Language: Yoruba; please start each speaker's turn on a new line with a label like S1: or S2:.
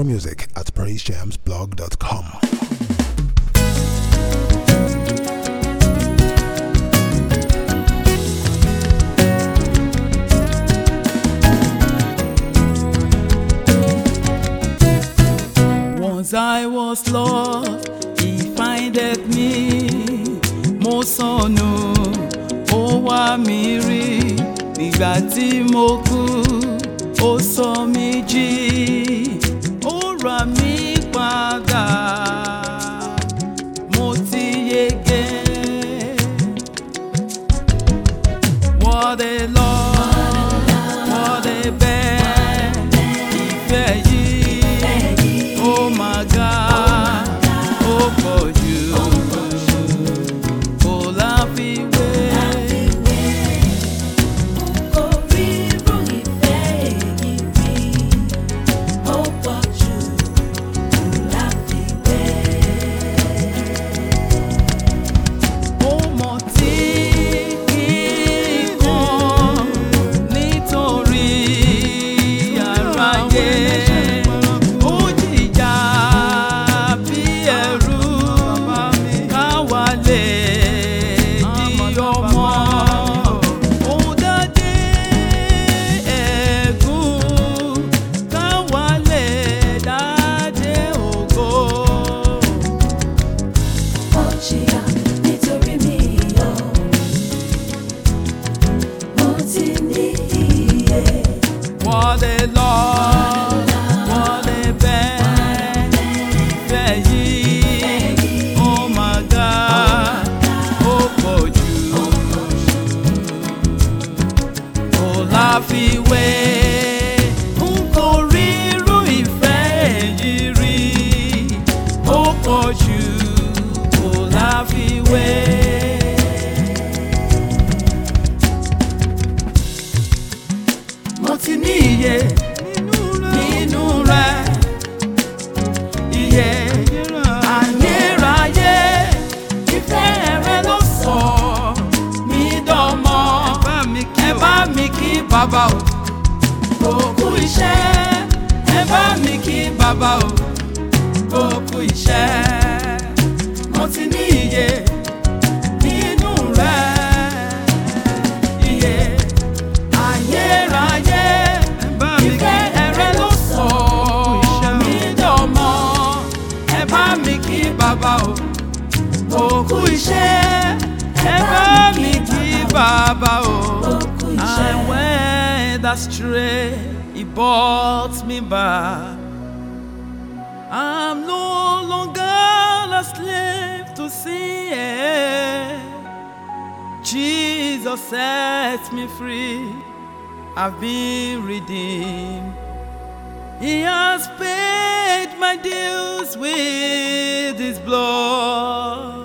S1: More music at praisejamsblog.com.
S2: Once I was lost, he findeth me. Mo sọnù, ó wá mi rí. Nígbà tí mo kú, ó sọ mí jí. Ó rà mí padà, mo ti yege. What a love, what a bed, ìfẹ́ yìí. Oh my God, oh for you, kò láfiwé. Ó mọ̀ tí kìí kan nítorí aráyé. Ó jìjà bí ẹrú káwa lè di ọmọ. Ó dádé ẹ̀gún káwa lè dádé ògo.
S3: Ó jìyà nítorí mi o, mo ti ní iye.
S2: What a love, what a bed, ìfẹ́ yìí. Oh my God, ó pọ̀ jù, kò láfiwé. N kò rí irú ìfẹ́ èyí rí. Ó pọ̀ jù, kò láfiwé. Mo ti ní iye nínú rẹ̀, iye ayérayé. Ìfẹ́ rẹ̀ ló sọ mí dọmọ. Ẹ bá mi kí bàbá o, ó kú iṣẹ́. Ẹ bá mi kí bàbá o, ó kú iṣẹ́. Mo ti ní iye nínú rẹ̀, iye ayérayé. Ìfẹ́ rẹ̀ ló sọ mí dọmọ. Ẹ bá mi kí bàbá o, ó kú iṣẹ́. Ẹ bá mi kí bàbá o. I went astray, he brought me back. I'm no longer a slave to sin. Jesus set me free. I've been redeemed. He has paid my dues with his blood.